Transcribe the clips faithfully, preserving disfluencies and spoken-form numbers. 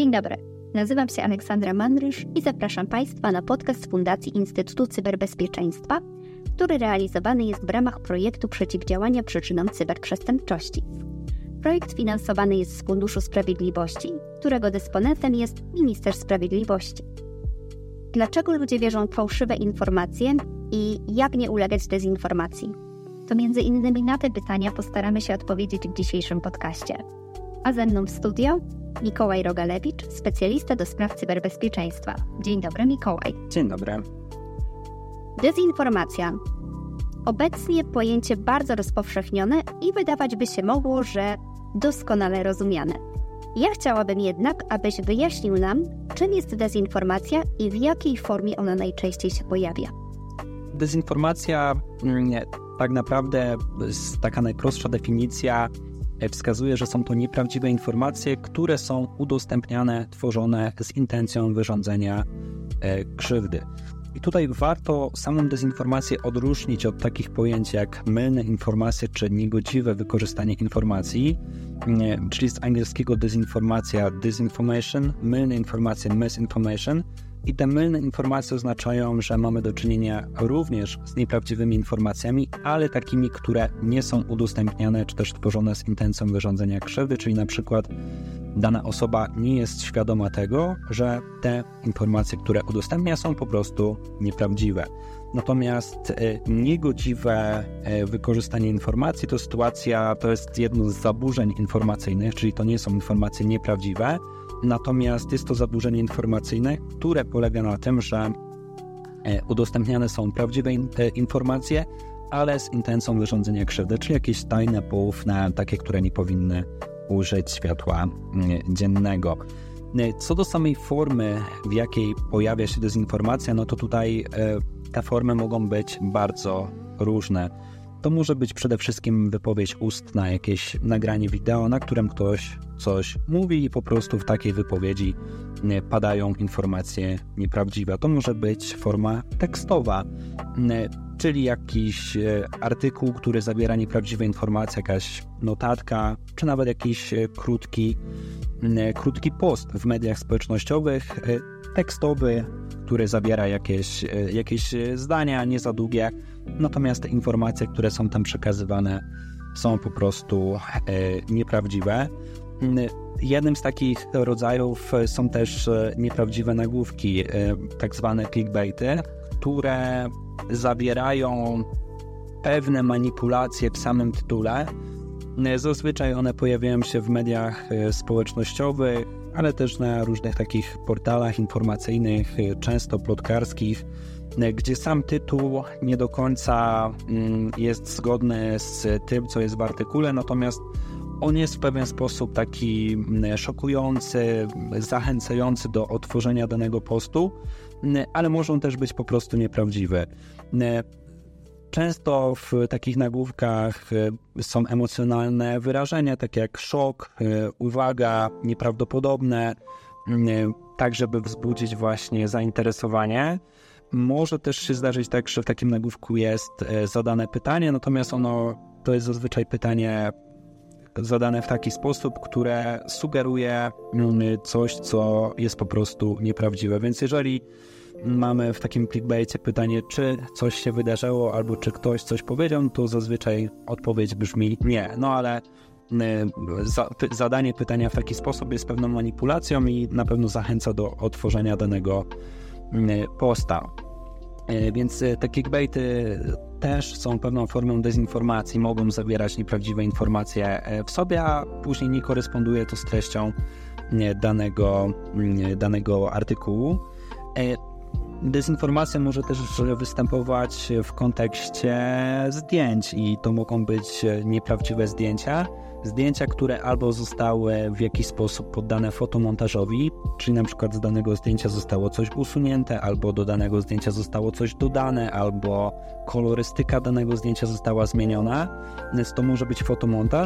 Dzień dobry, nazywam się Aleksandra Mandrysz i zapraszam Państwa na podcast Fundacji Instytutu Cyberbezpieczeństwa, który realizowany jest w ramach projektu przeciwdziałania przyczynom cyberprzestępczości. Projekt finansowany jest z Funduszu Sprawiedliwości, którego dysponentem jest Minister Sprawiedliwości. Dlaczego ludzie wierzą w fałszywe informacje i jak nie ulegać dezinformacji? To między innymi na te pytania postaramy się odpowiedzieć w dzisiejszym podcaście. A ze mną w studio Mikołaj Rogalewicz, specjalista do spraw cyberbezpieczeństwa. Dzień dobry, Mikołaj. Dzień dobry. Dezinformacja. Obecnie pojęcie bardzo rozpowszechnione i wydawać by się mogło, że doskonale rozumiane. Ja chciałabym jednak, abyś wyjaśnił nam, czym jest dezinformacja i w jakiej formie ona najczęściej się pojawia. Dezinformacja, nie, tak naprawdę taka najprostsza definicja wskazuje, że są to nieprawdziwe informacje, które są udostępniane, tworzone z intencją wyrządzenia e, krzywdy. I tutaj warto samą dezinformację odróżnić od takich pojęć jak mylne informacje czy niegodziwe wykorzystanie informacji, e, czyli z angielskiego dezinformacja, disinformation, mylne informacje, misinformation. I te mylne informacje oznaczają, że mamy do czynienia również z nieprawdziwymi informacjami, ale takimi, które nie są udostępniane czy też tworzone z intencją wyrządzenia krzywdy, czyli na przykład dana osoba nie jest świadoma tego, że te informacje, które udostępnia, są po prostu nieprawdziwe. Natomiast niegodziwe wykorzystanie informacji to sytuacja, to jest jedno z zaburzeń informacyjnych, czyli to nie są informacje nieprawdziwe, natomiast jest to zaburzenie informacyjne, które polega na tym, że udostępniane są prawdziwe informacje, ale z intencją wyrządzenia krzywdy, czyli jakieś tajne, poufne, takie, które nie powinny ujrzeć światła dziennego. Co do samej formy, w jakiej pojawia się dezinformacja, no to tutaj te formy mogą być bardzo różne. To może być przede wszystkim wypowiedź ustna, jakieś nagranie wideo, na którym ktoś coś mówi i po prostu w takiej wypowiedzi padają informacje nieprawdziwe. To może być forma tekstowa, czyli jakiś artykuł, który zawiera nieprawdziwe informacje, jakaś notatka, czy nawet jakiś krótki, krótki post w mediach społecznościowych, tekstowy, który zawiera jakieś, jakieś zdania nie za długie, natomiast te informacje, które są tam przekazywane, są po prostu nieprawdziwe. Jednym z takich rodzajów są też nieprawdziwe nagłówki, tak zwane clickbaity, które zawierają pewne manipulacje w samym tytule. Zazwyczaj one pojawiają się w mediach społecznościowych, ale też na różnych takich portalach informacyjnych, często plotkarskich, gdzie sam tytuł nie do końca jest zgodny z tym, co jest w artykule, natomiast on jest w pewien sposób taki szokujący, zachęcający do otworzenia danego postu, ale może on też być po prostu nieprawdziwy. Często w takich nagłówkach są emocjonalne wyrażenia, takie jak szok, uwaga, nieprawdopodobne, tak żeby wzbudzić właśnie zainteresowanie. Może też się zdarzyć tak, że w takim nagłówku jest zadane pytanie, natomiast ono to jest zazwyczaj pytanie zadane w taki sposób, które sugeruje coś, co jest po prostu nieprawdziwe. Więc jeżeli mamy w takim clickbaicie pytanie, czy coś się wydarzyło, albo czy ktoś coś powiedział, to zazwyczaj odpowiedź brzmi nie. No ale za, zadanie pytania w taki sposób jest pewną manipulacją i na pewno zachęca do otworzenia danego posta. Więc te clickbaity też są pewną formą dezinformacji, mogą zawierać nieprawdziwe informacje w sobie, a później nie koresponduje to z treścią danego, danego artykułu. Dezinformacja może też występować w kontekście zdjęć i to mogą być nieprawdziwe zdjęcia. Zdjęcia, które albo zostały w jakiś sposób poddane fotomontażowi, czyli na przykład z danego zdjęcia zostało coś usunięte, albo do danego zdjęcia zostało coś dodane, albo kolorystyka danego zdjęcia została zmieniona, więc to może być fotomontaż,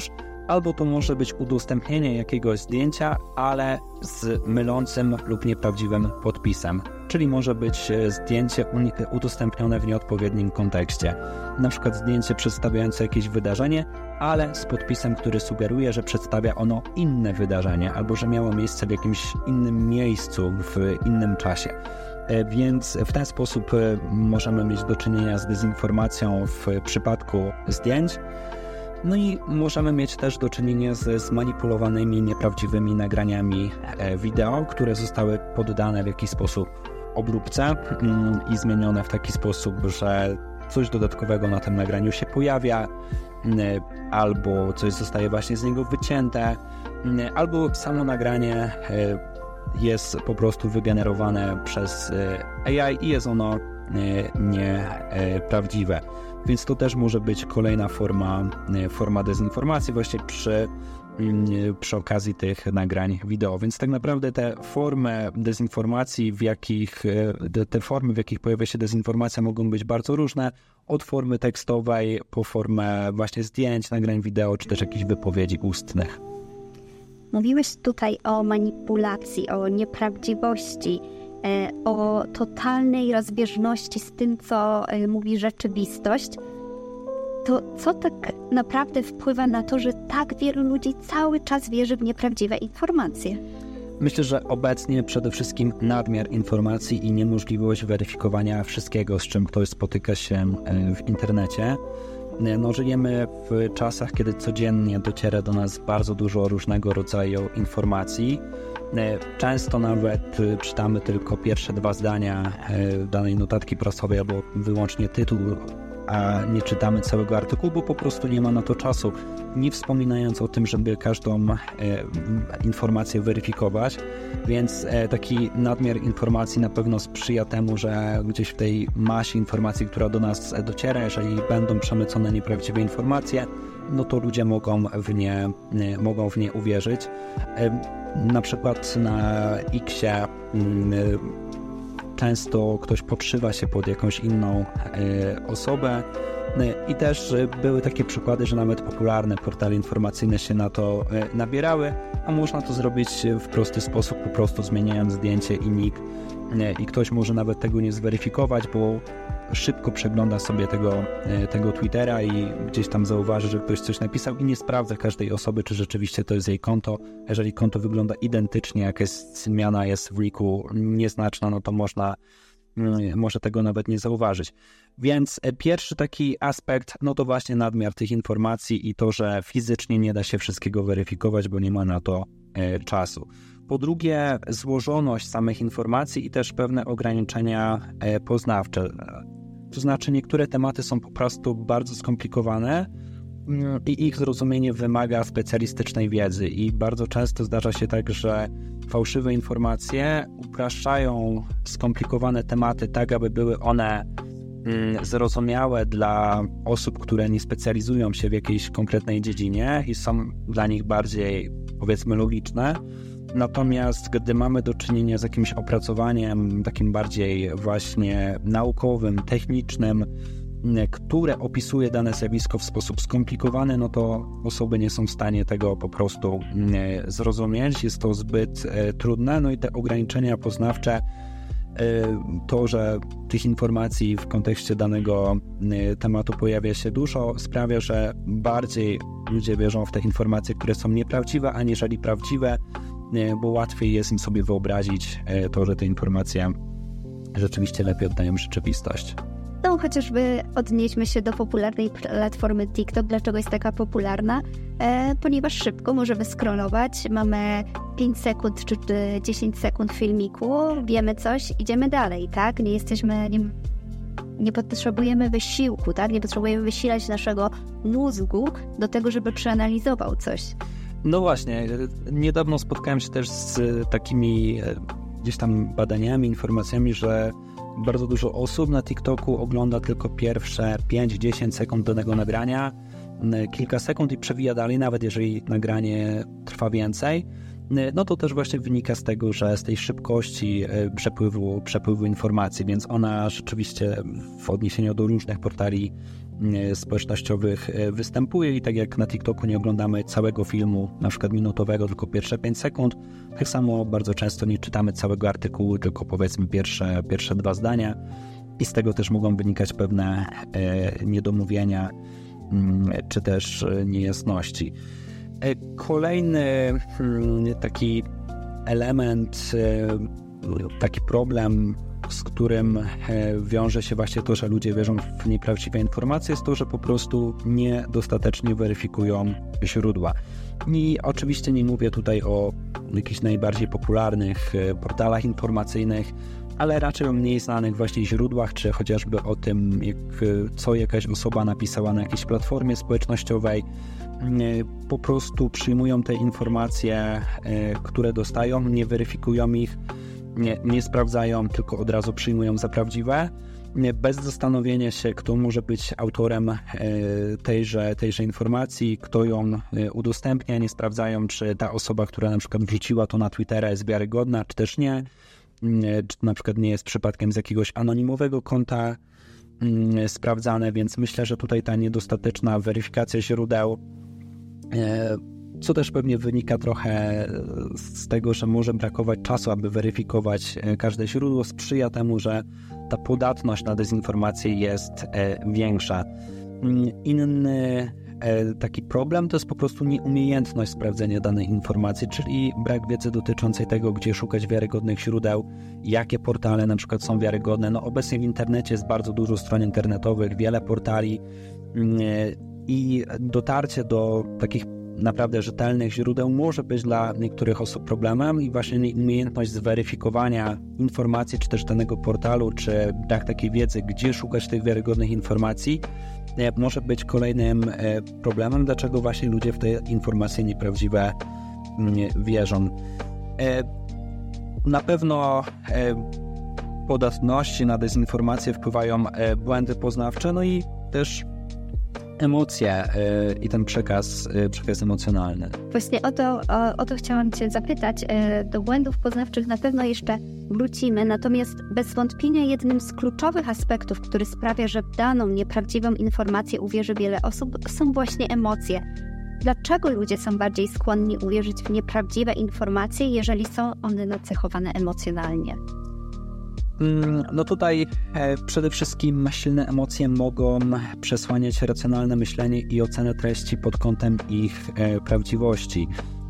albo to może być udostępnienie jakiegoś zdjęcia, ale z mylącym lub nieprawdziwym podpisem. Czyli może być zdjęcie udostępnione w nieodpowiednim kontekście. Na przykład zdjęcie przedstawiające jakieś wydarzenie, ale z podpisem, który sugeruje, że przedstawia ono inne wydarzenie, albo że miało miejsce w jakimś innym miejscu, w innym czasie. Więc w ten sposób możemy mieć do czynienia z dezinformacją w przypadku zdjęć. No i możemy mieć też do czynienia z zmanipulowanymi, nieprawdziwymi nagraniami wideo, które zostały poddane w jakiś sposób obróbce i zmienione w taki sposób, że coś dodatkowego na tym nagraniu się pojawia, albo coś zostaje właśnie z niego wycięte, albo samo nagranie jest po prostu wygenerowane przez A I i jest ono nieprawdziwe. Więc to też może być kolejna forma, forma dezinformacji właśnie przy, przy okazji tych nagrań wideo. Więc tak naprawdę te formy dezinformacji, w jakich, te formy, w jakich pojawia się dezinformacja, mogą być bardzo różne. Od formy tekstowej po formę właśnie zdjęć, nagrań wideo, czy też jakichś wypowiedzi ustnych. Mówiłeś tutaj o manipulacji, o nieprawdziwości, o totalnej rozbieżności z tym, co mówi rzeczywistość. To co tak naprawdę wpływa na to, że tak wielu ludzi cały czas wierzy w nieprawdziwe informacje? Myślę, że obecnie przede wszystkim nadmiar informacji i niemożliwość weryfikowania wszystkiego, z czym ktoś spotyka się w internecie. No, żyjemy w czasach, kiedy codziennie dociera do nas bardzo dużo różnego rodzaju informacji. Często nawet czytamy tylko pierwsze dwa zdania danej notatki prasowej albo wyłącznie tytuł, a nie czytamy całego artykułu, bo po prostu nie ma na to czasu. Nie wspominając o tym, żeby każdą e, informację weryfikować, więc e, taki nadmiar informacji na pewno sprzyja temu, że gdzieś w tej masie informacji, która do nas dociera, jeżeli będą przemycone nieprawdziwe informacje, no to ludzie mogą w nie, e, mogą w nie uwierzyć. E, na przykład na Xie e, często ktoś podszywa się pod jakąś inną e, osobę i też były takie przykłady, że nawet popularne portale informacyjne się na to e, nabierały, a można to zrobić w prosty sposób, po prostu zmieniając zdjęcie i nick e, i ktoś może nawet tego nie zweryfikować, bo szybko przegląda sobie tego, e, tego Twittera i gdzieś tam zauważy, że ktoś coś napisał i nie sprawdza każdej osoby, czy rzeczywiście to jest jej konto. Jeżeli konto wygląda identycznie, jakaś zmiana jest w riku nieznaczna, no to można może tego nawet nie zauważyć. Więc pierwszy taki aspekt, no to właśnie nadmiar tych informacji i to, że fizycznie nie da się wszystkiego weryfikować, bo nie ma na to e, czasu. Po drugie, złożoność samych informacji i też pewne ograniczenia e, poznawcze. To znaczy niektóre tematy są po prostu bardzo skomplikowane i ich zrozumienie wymaga specjalistycznej wiedzy i bardzo często zdarza się tak, że fałszywe informacje upraszczają skomplikowane tematy tak, aby były one zrozumiałe dla osób, które nie specjalizują się w jakiejś konkretnej dziedzinie i są dla nich bardziej, powiedzmy, logiczne. Natomiast gdy mamy do czynienia z jakimś opracowaniem takim bardziej właśnie naukowym, technicznym, które opisuje dane zjawisko w sposób skomplikowany, no to osoby nie są w stanie tego po prostu zrozumieć. Jest to zbyt trudne, no i te ograniczenia poznawcze, to, że tych informacji w kontekście danego tematu pojawia się dużo, sprawia, że bardziej ludzie wierzą w te informacje, które są nieprawdziwe, aniżeli prawdziwe, bo łatwiej jest im sobie wyobrazić to, że te informacje rzeczywiście lepiej oddają rzeczywistość. No chociażby odnieśmy się do popularnej platformy TikTok. Dlaczego jest taka popularna? E, ponieważ szybko możemy scrollować, mamy pięć sekund czy dziesięć sekund filmiku, wiemy coś, idziemy dalej, tak? Nie jesteśmy, nie, nie potrzebujemy wysiłku, tak? Nie potrzebujemy wysilać naszego mózgu do tego, żeby przeanalizował coś. No właśnie, niedawno spotkałem się też z takimi gdzieś tam badaniami, informacjami, że bardzo dużo osób na TikToku ogląda tylko pierwsze pięć do dziesięciu sekund danego nagrania, kilka sekund i przewija dalej, nawet jeżeli nagranie trwa więcej. no to też właśnie wynika z tego, że z tej szybkości przepływu, przepływu informacji, więc ona rzeczywiście w odniesieniu do różnych portali społecznościowych występuje i tak jak na TikToku nie oglądamy całego filmu, na przykład minutowego, tylko pierwsze pięć sekund, tak samo bardzo często nie czytamy całego artykułu, tylko powiedzmy pierwsze, pierwsze dwa zdania i z tego też mogą wynikać pewne niedomówienia czy też niejasności. Kolejny taki element, taki problem, z którym wiąże się właśnie to, że ludzie wierzą w nieprawdziwe informacje, jest to, że po prostu niedostatecznie weryfikują źródła. I oczywiście nie mówię tutaj o jakichś najbardziej popularnych portalach informacyjnych, ale raczej o mniej znanych właśnie źródłach, czy chociażby o tym, jak, co jakaś osoba napisała na jakiejś platformie społecznościowej. Po prostu przyjmują te informacje, które dostają, nie weryfikują ich, nie, nie sprawdzają, tylko od razu przyjmują za prawdziwe, bez zastanowienia się, kto może być autorem tejże, tejże informacji, kto ją udostępnia, nie sprawdzają, czy ta osoba, która na przykład wrzuciła to na Twittera, jest wiarygodna, czy też nie, czy na przykład nie jest przypadkiem z jakiegoś anonimowego konta sprawdzane, więc myślę, że tutaj ta niedostateczna weryfikacja źródeł, co też pewnie wynika trochę z tego, że może brakować czasu, aby weryfikować każde źródło, sprzyja temu, że ta podatność na dezinformację jest większa. Inny taki problem to jest po prostu nieumiejętność sprawdzenia danej informacji, czyli brak wiedzy dotyczącej tego, gdzie szukać wiarygodnych źródeł, jakie portale na przykład są wiarygodne. No obecnie w internecie jest bardzo dużo stron internetowych, wiele portali i dotarcie do takich naprawdę rzetelnych źródeł może być dla niektórych osób problemem i właśnie nieumiejętność zweryfikowania informacji, czy też danego portalu, czy brak takiej wiedzy, gdzie szukać tych wiarygodnych informacji, może być kolejnym problemem, dlaczego właśnie ludzie w te informacje nieprawdziwe wierzą. Na pewno podatności na dezinformację wpływają błędy poznawcze, no i też emocje i ten przekaz, przekaz emocjonalny. Właśnie o to, o, o to chciałam Cię zapytać. Do błędów poznawczych na pewno jeszcze wrócimy, natomiast bez wątpienia jednym z kluczowych aspektów, który sprawia, że w daną nieprawdziwą informację uwierzy wiele osób, są właśnie emocje. Dlaczego ludzie są bardziej skłonni uwierzyć w nieprawdziwe informacje, jeżeli są one nacechowane emocjonalnie? No tutaj przede wszystkim silne emocje mogą przesłaniać racjonalne myślenie i ocenę treści pod kątem ich prawdziwości.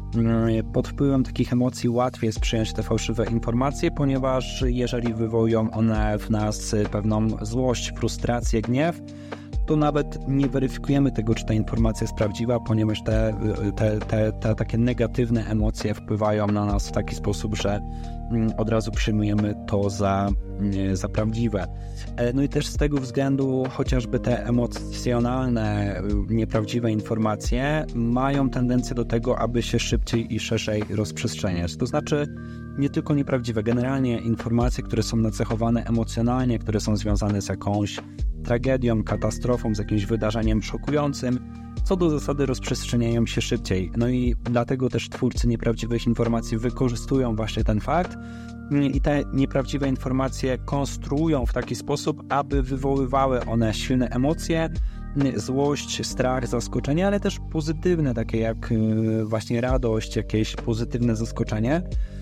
Pod wpływem takich emocji łatwiej jest przyjąć te fałszywe informacje, ponieważ jeżeli wywołują one w nas pewną złość, frustrację, gniew, to nawet nie weryfikujemy tego, czy ta informacja jest prawdziwa, ponieważ te, te, te, te takie negatywne emocje wpływają na nas w taki sposób, że od razu przyjmujemy to za, za prawdziwe. No i też z tego względu chociażby te emocjonalne, nieprawdziwe informacje mają tendencję do tego, aby się szybciej i szerzej rozprzestrzeniać. To znaczy nie tylko nieprawdziwe, generalnie informacje, które są nacechowane emocjonalnie, które są związane z jakąś tragedią, katastrofą, z jakimś wydarzeniem szokującym, co do zasady rozprzestrzeniają się szybciej. No i dlatego też twórcy nieprawdziwych informacji wykorzystują właśnie ten fakt i te nieprawdziwe informacje konstruują w taki sposób, aby wywoływały one silne emocje, złość, strach, zaskoczenie, ale też pozytywne, takie jak właśnie radość, jakieś pozytywne zaskoczenie,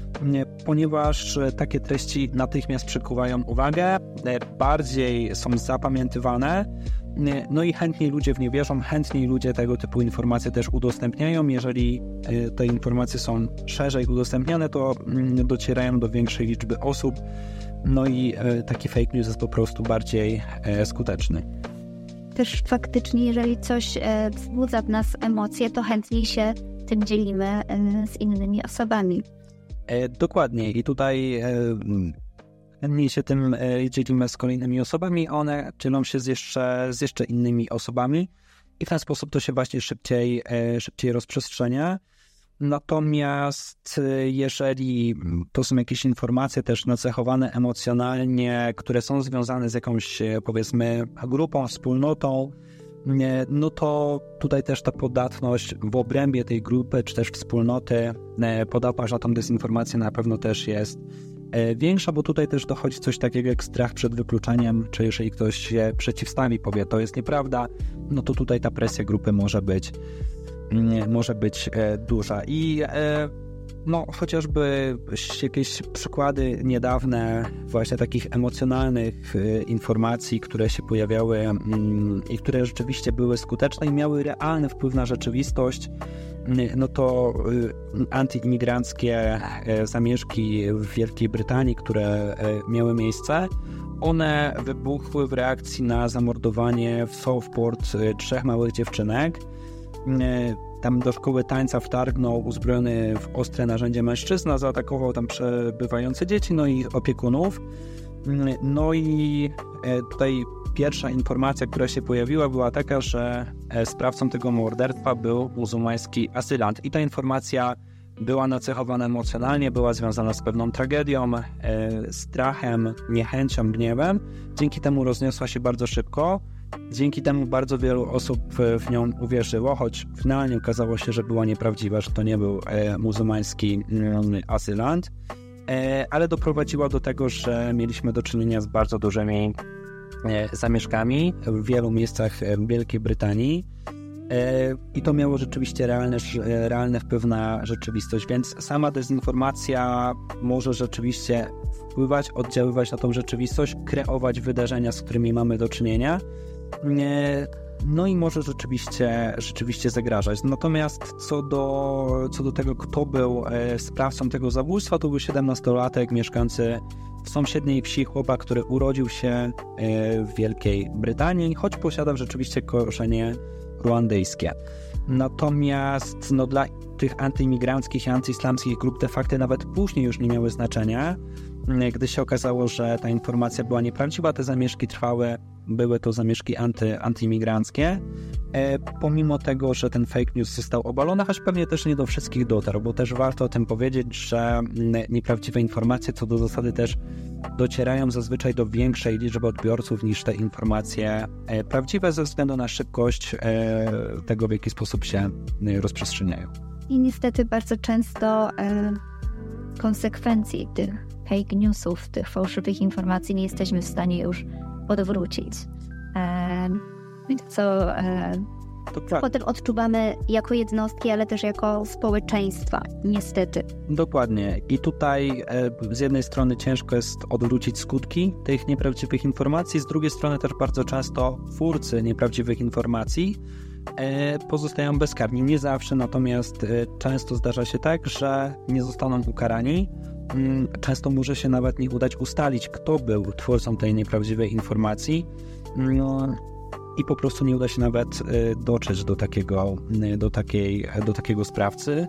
ponieważ takie treści natychmiast przykuwają uwagę, bardziej są zapamiętywane, no i chętniej ludzie w nie wierzą, chętniej ludzie tego typu informacje też udostępniają. Jeżeli te informacje są szerzej udostępniane, to docierają do większej liczby osób, no i taki fake news jest po prostu bardziej skuteczny. Też faktycznie, jeżeli coś wzbudza w nas emocje, to chętniej się tym dzielimy z innymi osobami. Dokładnie i tutaj chętniej się tym dzielimy z kolejnymi osobami, one dzielą się z jeszcze, z jeszcze innymi osobami i w ten sposób to się właśnie szybciej, szybciej rozprzestrzenia. Natomiast jeżeli to są jakieś informacje też nacechowane emocjonalnie, które są związane z jakąś, powiedzmy, grupą, wspólnotą, no to tutaj też ta podatność w obrębie tej grupy, czy też wspólnoty podawać na tą dezinformację na pewno też jest większa, bo tutaj też dochodzi coś takiego jak strach przed wykluczeniem, czy jeżeli ktoś się przeciwstawi, powie, to jest nieprawda, no to tutaj ta presja grupy może być, może być duża. I no chociażby jakieś przykłady niedawne właśnie takich emocjonalnych informacji, które się pojawiały i które rzeczywiście były skuteczne i miały realny wpływ na rzeczywistość, no to antyimigranckie zamieszki w Wielkiej Brytanii, które miały miejsce, one wybuchły w reakcji na zamordowanie w Southport trzech małych dziewczynek. Tam do szkoły tańca wtargnął uzbrojony w ostre narzędzie mężczyzna, zaatakował tam przebywające dzieci, no i opiekunów. No i tutaj pierwsza informacja, która się pojawiła, była taka, że sprawcą tego morderstwa był muzułmański asylant. I ta informacja była nacechowana emocjonalnie, była związana z pewną tragedią, strachem, niechęcią, gniewem. Dzięki temu rozniosła się bardzo szybko. Dzięki temu bardzo wielu osób w nią uwierzyło, choć finalnie okazało się, że była nieprawdziwa, że to nie był e, muzułmański mm, asylant, e, ale doprowadziła do tego, że mieliśmy do czynienia z bardzo dużymi e, zamieszkami w wielu miejscach Wielkiej Brytanii e, i to miało rzeczywiście realny, realny wpływ na rzeczywistość, więc sama dezinformacja może rzeczywiście wpływać, oddziaływać na tą rzeczywistość, kreować wydarzenia, z którymi mamy do czynienia. No i może rzeczywiście, rzeczywiście zagrażać. Natomiast co do, co do tego, kto był sprawcą tego zabójstwa, to był siedemnastolatek mieszkający w sąsiedniej wsi, chłopak, który urodził się w Wielkiej Brytanii, choć posiadał rzeczywiście korzenie ruandyjskie. Natomiast no, dla tych antyimigranckich i antyislamskich grup te fakty nawet później już nie miały znaczenia, gdy się okazało, że ta informacja była nieprawdziwa, te zamieszki trwały, były to zamieszki anty, antyimigranckie, e, pomimo tego, że ten fake news został obalony, choć pewnie też nie do wszystkich dotarł, bo też warto o tym powiedzieć, że nieprawdziwe informacje co do zasady też docierają zazwyczaj do większej liczby odbiorców niż te informacje e, prawdziwe ze względu na szybkość e, tego, w jaki sposób się e, rozprzestrzeniają. I niestety bardzo często e, konsekwencji tych fake newsów, tych fałszywych informacji nie jesteśmy w stanie już odwrócić. E, co, e, co potem odczuwamy jako jednostki, ale też jako społeczeństwa, niestety. Dokładnie. I tutaj e, z jednej strony ciężko jest odwrócić skutki tych nieprawdziwych informacji, z drugiej strony też bardzo często twórcy nieprawdziwych informacji e, pozostają bezkarni. Nie zawsze, natomiast e, często zdarza się tak, że nie zostaną ukarani. Często może się nawet nie udać ustalić, kto był twórcą tej nieprawdziwej informacji, no, i po prostu nie uda się nawet dotrzeć do takiego, do takiej, do takiego sprawcy.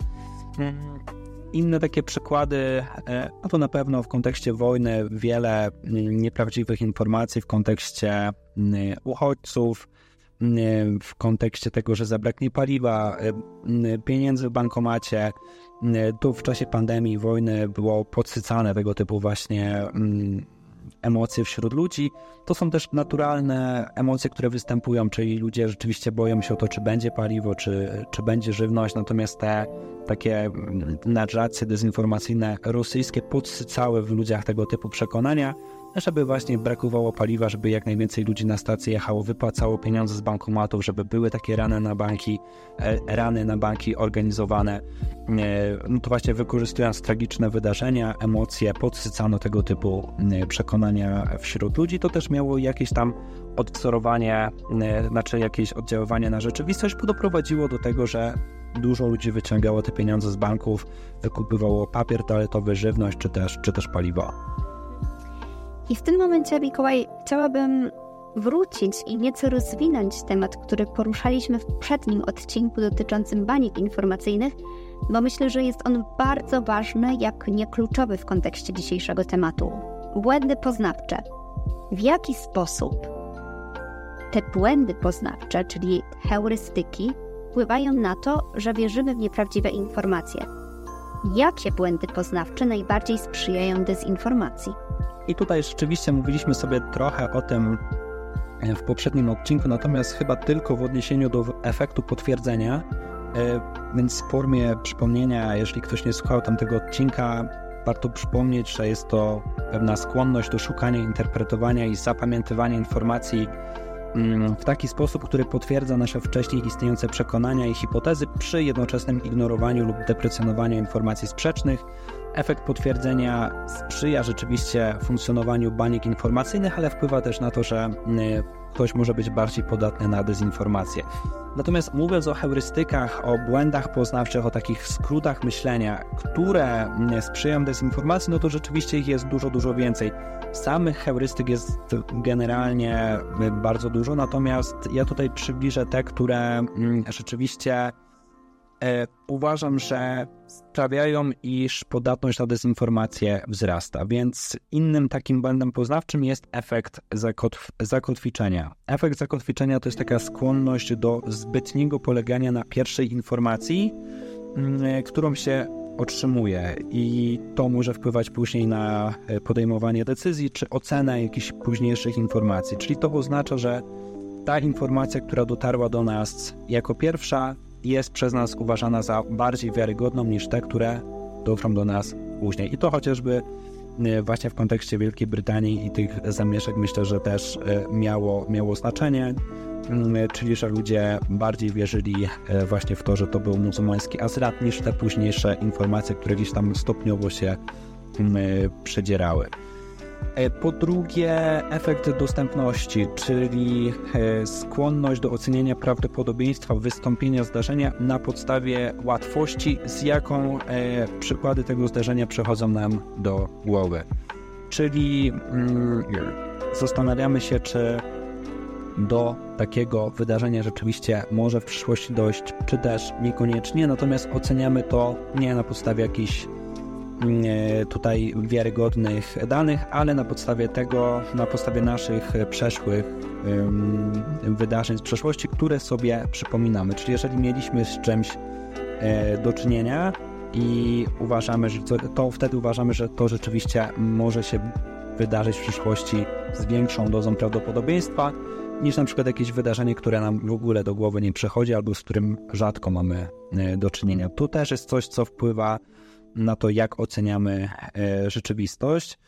Inne takie przykłady, no to na pewno w kontekście wojny wiele nieprawdziwych informacji w kontekście uchodźców, w kontekście tego, że zabraknie paliwa, pieniędzy w bankomacie. Tu w czasie pandemii, wojny było podsycane tego typu właśnie emocje wśród ludzi. To są też naturalne emocje, które występują, czyli ludzie rzeczywiście boją się o to, czy będzie paliwo, czy, czy będzie żywność, natomiast te takie narracje dezinformacyjne rosyjskie podsycały w ludziach tego typu przekonania, żeby właśnie brakowało paliwa, żeby jak najwięcej ludzi na stację jechało, wypłacało pieniądze z bankomatów, żeby były takie rany na banki, rany na banki organizowane. No to właśnie wykorzystując tragiczne wydarzenia, emocje, podsycano tego typu przekonania wśród ludzi. To też miało jakieś tam odwzorowanie, znaczy jakieś oddziaływanie na rzeczywistość, bo doprowadziło do tego, że dużo ludzi wyciągało te pieniądze z banków, wykupywało papier toaletowy, żywność czy też, czy też paliwo. I w tym momencie, Mikołaj, chciałabym wrócić i nieco rozwinąć temat, który poruszaliśmy w poprzednim odcinku dotyczącym baniek informacyjnych, bo myślę, że jest on bardzo ważny, jak nie kluczowy w kontekście dzisiejszego tematu. Błędy poznawcze. W jaki sposób te błędy poznawcze, czyli heurystyki, wpływają na to, że wierzymy w nieprawdziwe informacje? Jakie błędy poznawcze najbardziej sprzyjają dezinformacji? I tutaj rzeczywiście mówiliśmy sobie trochę o tym w poprzednim odcinku, natomiast chyba tylko w odniesieniu do efektu potwierdzenia, więc w formie przypomnienia, jeżeli ktoś nie słuchał tamtego odcinka, warto przypomnieć, że jest to pewna skłonność do szukania, interpretowania i zapamiętywania informacji w taki sposób, który potwierdza nasze wcześniej istniejące przekonania i hipotezy przy jednoczesnym ignorowaniu lub deprecjonowaniu informacji sprzecznych. Efekt potwierdzenia sprzyja rzeczywiście funkcjonowaniu bańek informacyjnych, ale wpływa też na to, że ktoś może być bardziej podatny na dezinformację. Natomiast mówiąc o heurystykach, o błędach poznawczych, o takich skrótach myślenia, które sprzyjają dezinformacji, no to rzeczywiście ich jest dużo, dużo więcej. Samych heurystyk jest generalnie bardzo dużo, natomiast ja tutaj przybliżę te, które rzeczywiście e, uważam, że sprawiają, iż podatność na dezinformację wzrasta. Więc innym takim błędem poznawczym jest efekt zakotw- zakotwiczenia. Efekt zakotwiczenia to jest taka skłonność do zbytniego polegania na pierwszej informacji, m, którą się otrzymuje i to może wpływać później na podejmowanie decyzji czy ocenę jakichś późniejszych informacji. Czyli to oznacza, że ta informacja, która dotarła do nas jako pierwsza, jest przez nas uważana za bardziej wiarygodną niż te, które dotrą do nas później. I to chociażby właśnie w kontekście Wielkiej Brytanii i tych zamieszek myślę, że też miało, miało znaczenie, czyli że ludzie bardziej wierzyli właśnie w to, że to był muzułmański Azrat, niż te późniejsze informacje, które gdzieś tam stopniowo się przedzierały. Po drugie, efekt dostępności, czyli skłonność do oceniania prawdopodobieństwa wystąpienia zdarzenia na podstawie łatwości, z jaką przykłady tego zdarzenia przychodzą nam do głowy. Czyli mm, zastanawiamy się, czy do takiego wydarzenia rzeczywiście może w przyszłości dojść, czy też niekoniecznie, natomiast oceniamy to nie na podstawie jakichś tutaj wiarygodnych danych, ale na podstawie tego, na podstawie naszych przeszłych um, wydarzeń z przeszłości, które sobie przypominamy. Czyli jeżeli mieliśmy z czymś e, do czynienia i uważamy, że to, to wtedy uważamy, że to rzeczywiście może się wydarzyć w przyszłości z większą dozą prawdopodobieństwa, niż na przykład jakieś wydarzenie, które nam w ogóle do głowy nie przychodzi, albo z którym rzadko mamy e, do czynienia. Tu też jest coś, co wpływa na to, jak oceniamy e, rzeczywistość.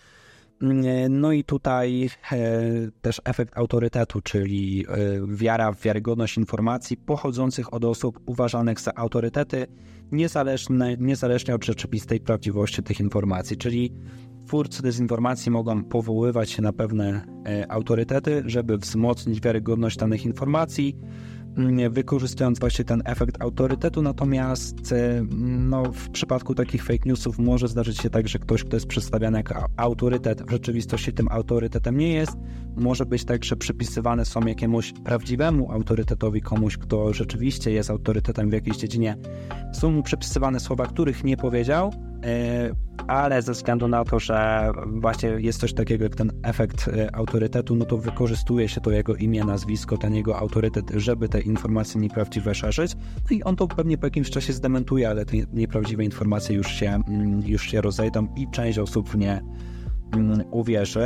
No i tutaj e, też efekt autorytetu, czyli e, wiara w wiarygodność informacji pochodzących od osób uważanych za autorytety, niezależne, niezależnie od rzeczywistej prawdziwości tych informacji. Czyli twórcy dezinformacji mogą powoływać się na pewne e, autorytety, żeby wzmocnić wiarygodność danych informacji, wykorzystując właśnie ten efekt autorytetu, natomiast no, w przypadku takich fake newsów może zdarzyć się tak, że ktoś, kto jest przedstawiany jako autorytet, w rzeczywistości tym autorytetem nie jest. Może być tak, że przypisywane są jakiemuś prawdziwemu autorytetowi, komuś, kto rzeczywiście jest autorytetem w jakiejś dziedzinie. Są mu przypisywane słowa, których nie powiedział, ale ze względu na to, że właśnie jest coś takiego jak ten efekt autorytetu, no to wykorzystuje się to jego imię, nazwisko, ten jego autorytet, żeby te informacje nieprawdziwe szerzyć. No i on to pewnie po jakimś czasie zdementuje, ale te nieprawdziwe informacje już się, już się rozejdą i część osób w nie uwierzy.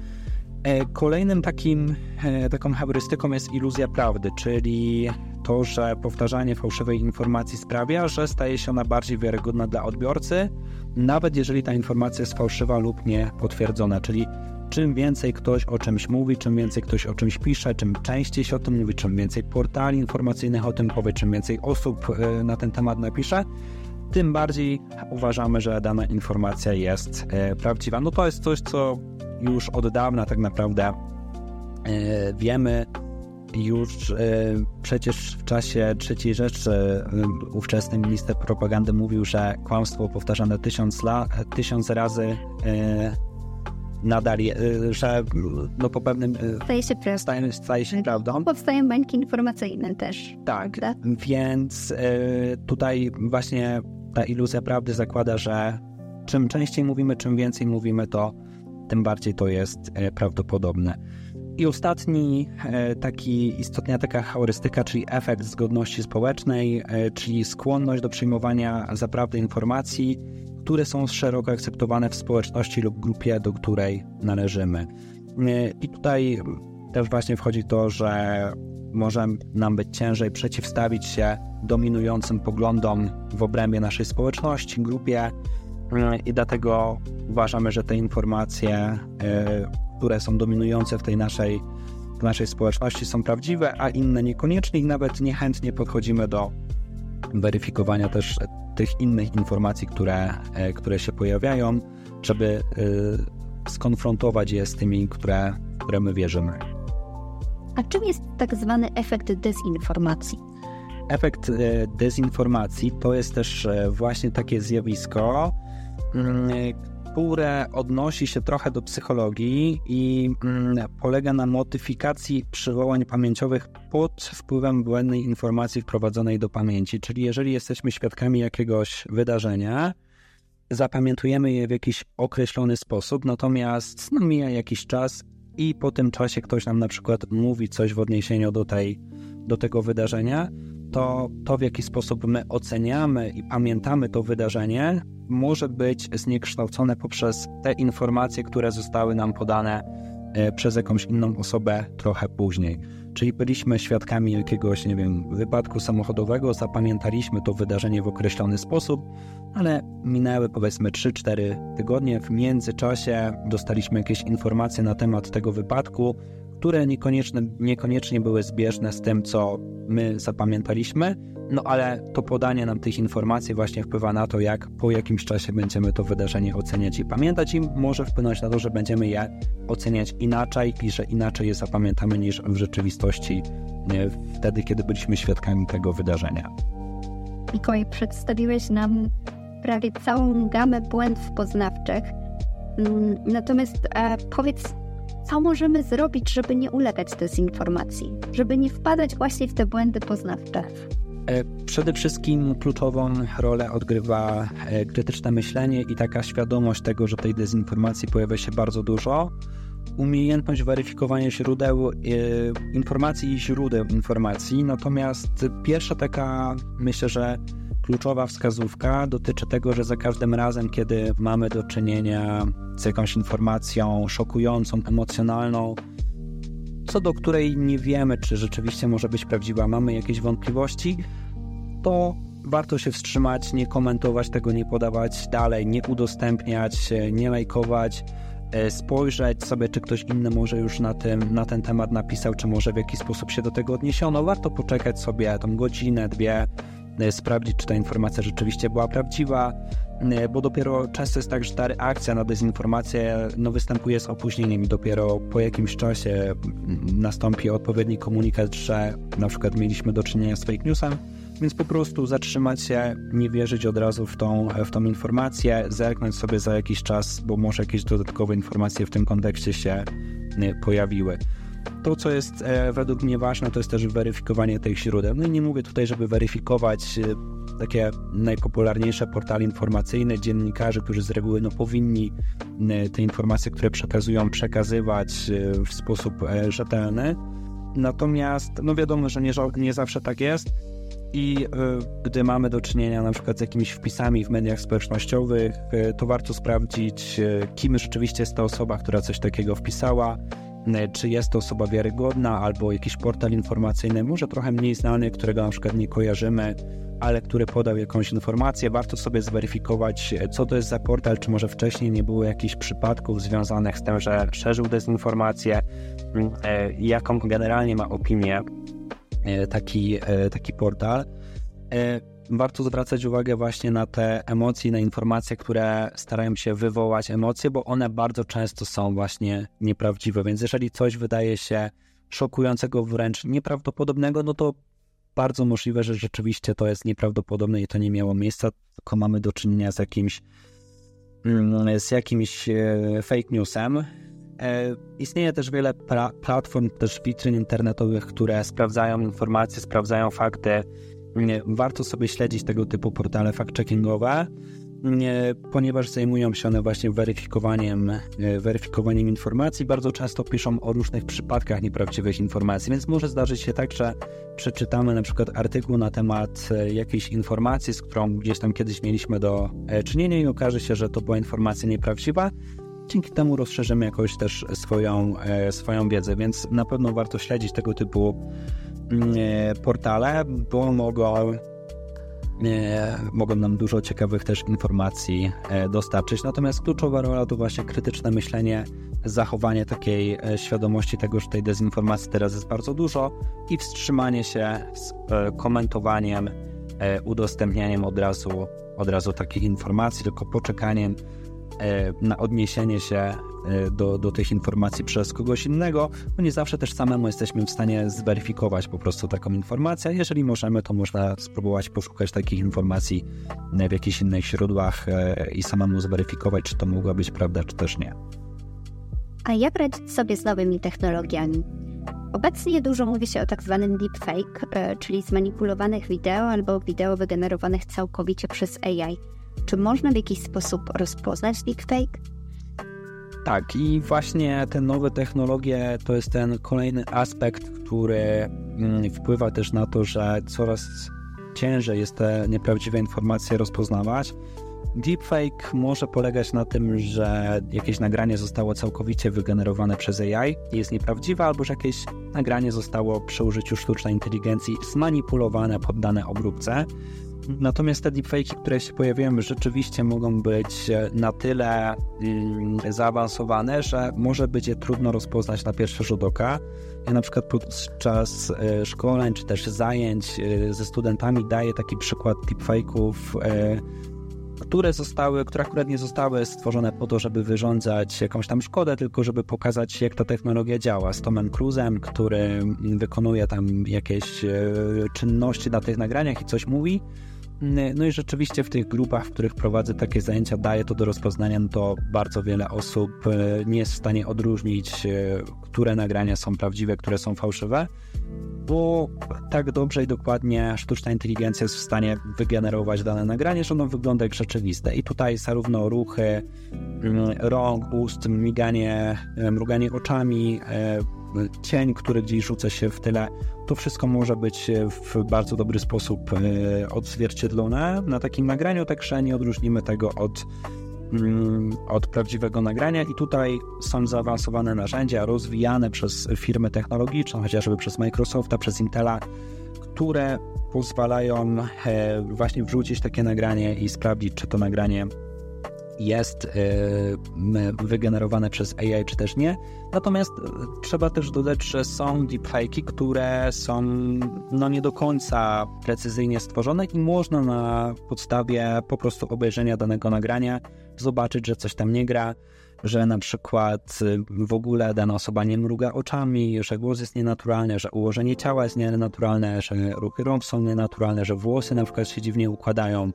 Kolejnym takim, taką heurystyką jest iluzja prawdy, czyli to, że powtarzanie fałszywej informacji sprawia, że staje się ona bardziej wiarygodna dla odbiorcy, nawet jeżeli ta informacja jest fałszywa lub nie potwierdzona, czyli czym więcej ktoś o czymś mówi, czym więcej ktoś o czymś pisze, czym częściej się o tym mówi, czym więcej portali informacyjnych o tym powie, czym więcej osób na ten temat napisze, tym bardziej uważamy, że dana informacja jest prawdziwa. No to jest coś, co już od dawna tak naprawdę wiemy. Już przecież w czasie trzeciej Rzeszy ówczesny minister propagandy mówił, że kłamstwo powtarzane tysiąc, la, tysiąc razy nadal, je, że no po pewnym... Staje się prawdą. Staje, staje się prawdą. Powstają bańki informacyjne też. Tak, prawda? Więc tutaj właśnie ta iluzja prawdy zakłada, że czym częściej mówimy, czym więcej mówimy, to tym bardziej to jest prawdopodobne. I ostatni taki istotna taka heurystyka, czyli efekt zgodności społecznej, czyli skłonność do przyjmowania za prawdę informacji, które są szeroko akceptowane w społeczności lub grupie, do której należymy. I tutaj też właśnie wchodzi to, że może nam być ciężej przeciwstawić się dominującym poglądom w obrębie naszej społeczności, grupie i dlatego uważamy, że te informacje, które są dominujące w tej naszej, w naszej społeczności są prawdziwe, a inne niekoniecznie i nawet niechętnie podchodzimy do weryfikowania też tych innych informacji, które, które się pojawiają, żeby skonfrontować je z tymi, które, które my wierzymy. A czym jest tak zwany efekt dezinformacji? Efekt dezinformacji to jest też właśnie takie zjawisko, które odnosi się trochę do psychologii i polega na modyfikacji przywołań pamięciowych pod wpływem błędnej informacji wprowadzonej do pamięci. Czyli jeżeli jesteśmy świadkami jakiegoś wydarzenia, zapamiętujemy je w jakiś określony sposób, natomiast no, mija jakiś czas i po tym czasie ktoś nam na przykład mówi coś w odniesieniu do, tej, do tego wydarzenia, to to, w jaki sposób my oceniamy i pamiętamy to wydarzenie, może być zniekształcone poprzez te informacje, które zostały nam podane przez jakąś inną osobę trochę później. Czyli byliśmy świadkami jakiegoś, nie wiem, wypadku samochodowego, zapamiętaliśmy to wydarzenie w określony sposób, ale minęły powiedzmy trzy cztery tygodnie, w międzyczasie dostaliśmy jakieś informacje na temat tego wypadku, które niekoniecznie, niekoniecznie były zbieżne z tym, co my zapamiętaliśmy, no ale to podanie nam tych informacji właśnie wpływa na to, jak po jakimś czasie będziemy to wydarzenie oceniać i pamiętać i może wpłynąć na to, że będziemy je oceniać inaczej i że inaczej je zapamiętamy niż w rzeczywistości wtedy, kiedy byliśmy świadkami tego wydarzenia. Mikołaj, przedstawiłeś nam prawie całą gamę błędów poznawczych, natomiast e, powiedz, co możemy zrobić, żeby nie ulegać dezinformacji, żeby nie wpadać właśnie w te błędy poznawcze? Przede wszystkim kluczową rolę odgrywa krytyczne myślenie i taka świadomość tego, że tej dezinformacji pojawia się bardzo dużo. Umiejętność weryfikowania źródeł informacji i źródeł informacji. Natomiast pierwsza taka, myślę, że kluczowa wskazówka dotyczy tego, że za każdym razem, kiedy mamy do czynienia z jakąś informacją szokującą, emocjonalną, co do której nie wiemy, czy rzeczywiście może być prawdziwa, mamy jakieś wątpliwości, to warto się wstrzymać, nie komentować tego, nie podawać dalej, nie udostępniać, nie lajkować, spojrzeć sobie, czy ktoś inny może już na, tym, na ten temat napisał, czy może w jakiś sposób się do tego odniesiono. Warto poczekać sobie tą godzinę, dwie, sprawdzić, czy ta informacja rzeczywiście była prawdziwa, bo dopiero często jest tak, że ta reakcja na dezinformację no, występuje z opóźnieniem i dopiero po jakimś czasie nastąpi odpowiedni komunikat, że na przykład mieliśmy do czynienia z fake newsem, więc po prostu zatrzymać się, nie wierzyć od razu w tą, w tą informację, zerknąć sobie za jakiś czas, bo może jakieś dodatkowe informacje w tym kontekście się pojawiły. To, co jest e, według mnie ważne, to jest też weryfikowanie tych źródeł. No i nie mówię tutaj, żeby weryfikować e, takie najpopularniejsze portale informacyjne, dziennikarzy, którzy z reguły no, powinni e, te informacje, które przekazują, przekazywać e, w sposób e, rzetelny. Natomiast no wiadomo, że nie, nie zawsze tak jest i e, gdy mamy do czynienia na przykład z jakimiś wpisami w mediach społecznościowych, e, to warto sprawdzić, e, kim rzeczywiście jest ta osoba, która coś takiego wpisała, czy jest to osoba wiarygodna, albo jakiś portal informacyjny, może trochę mniej znany, którego na przykład nie kojarzymy, ale który podał jakąś informację. Warto sobie zweryfikować, co to jest za portal, czy może wcześniej nie było jakichś przypadków związanych z tym, że szerzył dezinformację, jaką generalnie ma opinię taki, taki portal. Warto zwracać uwagę właśnie na te emocje, na informacje, które starają się wywołać emocje, bo one bardzo często są właśnie nieprawdziwe, więc jeżeli coś wydaje się szokującego, wręcz nieprawdopodobnego, no to bardzo możliwe, że rzeczywiście to jest nieprawdopodobne i to nie miało miejsca, tylko mamy do czynienia z jakimś, z jakimś fake newsem. Istnieje też wiele pra- platform, też witryn internetowych, które sprawdzają informacje, sprawdzają fakty. Warto sobie śledzić tego typu portale fact-checkingowe, ponieważ zajmują się one właśnie weryfikowaniem, weryfikowaniem informacji. Bardzo często piszą o różnych przypadkach nieprawdziwych informacji, więc może zdarzyć się tak, że przeczytamy na przykład artykuł na temat jakiejś informacji, z którą gdzieś tam kiedyś mieliśmy do czynienia i okaże się, że to była informacja nieprawdziwa, dzięki temu rozszerzymy jakoś też swoją, swoją wiedzę, więc na pewno warto śledzić tego typu portale, bo mogą, mogą nam dużo ciekawych też informacji dostarczyć. Natomiast kluczowa rola to właśnie krytyczne myślenie, zachowanie takiej świadomości tego, że tej dezinformacji teraz jest bardzo dużo i wstrzymanie się z komentowaniem, udostępnianiem od razu, od razu takich informacji, tylko poczekaniem na odniesienie się do, do tych informacji przez kogoś innego, bo nie zawsze też samemu jesteśmy w stanie zweryfikować po prostu taką informację. Jeżeli możemy, to można spróbować poszukać takich informacji w jakichś innych źródłach i samemu zweryfikować, czy to mogła być prawda, czy też nie. A jak radzić sobie z nowymi technologiami? Obecnie dużo mówi się o tak zwanym deepfake, czyli zmanipulowanych wideo albo wideo wygenerowanych całkowicie przez A I. Czy można w jakiś sposób rozpoznać deepfake? Tak, i właśnie te nowe technologie to jest ten kolejny aspekt, który wpływa też na to, że coraz ciężej jest te nieprawdziwe informacje rozpoznawać. Deepfake może polegać na tym, że jakieś nagranie zostało całkowicie wygenerowane przez A I i jest nieprawdziwe, albo że jakieś nagranie zostało przy użyciu sztucznej inteligencji zmanipulowane, poddane obróbce. Natomiast te deepfake'i, które się pojawiają, rzeczywiście mogą być na tyle mm, zaawansowane, że może być je trudno rozpoznać na pierwszy rzut oka. Ja na przykład podczas e, szkoleń czy też zajęć e, ze studentami daję taki przykład deepfake'ów, e, które zostały, które akurat nie zostały stworzone po to, żeby wyrządzać jakąś tam szkodę, tylko żeby pokazać, jak ta technologia działa. Z Tomem Cruise'em, który wykonuje tam jakieś e, czynności na tych nagraniach i coś mówi. No i rzeczywiście w tych grupach, w których prowadzę takie zajęcia, daję to do rozpoznania, no to bardzo wiele osób nie jest w stanie odróżnić, które nagrania są prawdziwe, które są fałszywe, bo tak dobrze i dokładnie sztuczna inteligencja jest w stanie wygenerować dane nagranie, że ono wygląda jak rzeczywiste. I tutaj zarówno ruchy rąk, ust, miganie, mruganie oczami, cień, który gdzieś rzuca się w tyle, to wszystko może być w bardzo dobry sposób odzwierciedlone na takim nagraniu, także nie odróżnimy tego od, od prawdziwego nagrania i tutaj są zaawansowane narzędzia rozwijane przez firmy technologiczne, chociażby przez Microsofta, przez Intela, które pozwalają właśnie wrzucić takie nagranie i sprawdzić, czy to nagranie jest wygenerowane przez A I, czy też nie. Natomiast trzeba też dodać, że są deepfake'i, które są no, nie do końca precyzyjnie stworzone i można na podstawie po prostu obejrzenia danego nagrania zobaczyć, że coś tam nie gra, że na przykład w ogóle dana osoba nie mruga oczami, że głos jest nienaturalny, że ułożenie ciała jest nienaturalne, że ruchy rąk są nienaturalne, że włosy na przykład się dziwnie układają,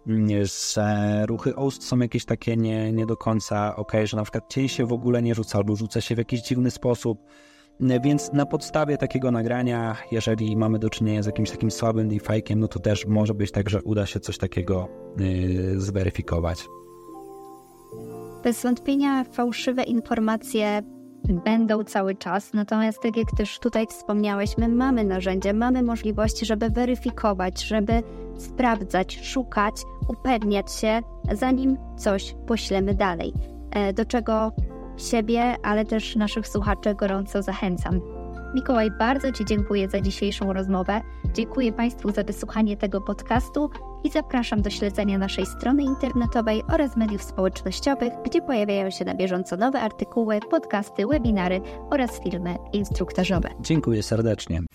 że ruchy ust są jakieś takie nie, nie do końca ok, że na przykład cień się w ogóle nie rzuca albo rzuca się w jakiś dziwny sposób. Więc na podstawie takiego nagrania, jeżeli mamy do czynienia z jakimś takim słabym deepfake'iem, no to też może być tak, że uda się coś takiego yy, zweryfikować. Bez wątpienia fałszywe informacje będą cały czas, natomiast tak jak też tutaj wspomniałeś, my mamy narzędzia, mamy możliwości, żeby weryfikować, żeby sprawdzać, szukać, upewniać się, zanim coś poślemy dalej. Do czego siebie, ale też naszych słuchaczy gorąco zachęcam. Mikołaj, bardzo Ci dziękuję za dzisiejszą rozmowę. Dziękuję Państwu za wysłuchanie tego podcastu i zapraszam do śledzenia naszej strony internetowej oraz mediów społecznościowych, gdzie pojawiają się na bieżąco nowe artykuły, podcasty, webinary oraz filmy instruktażowe. Dziękuję serdecznie.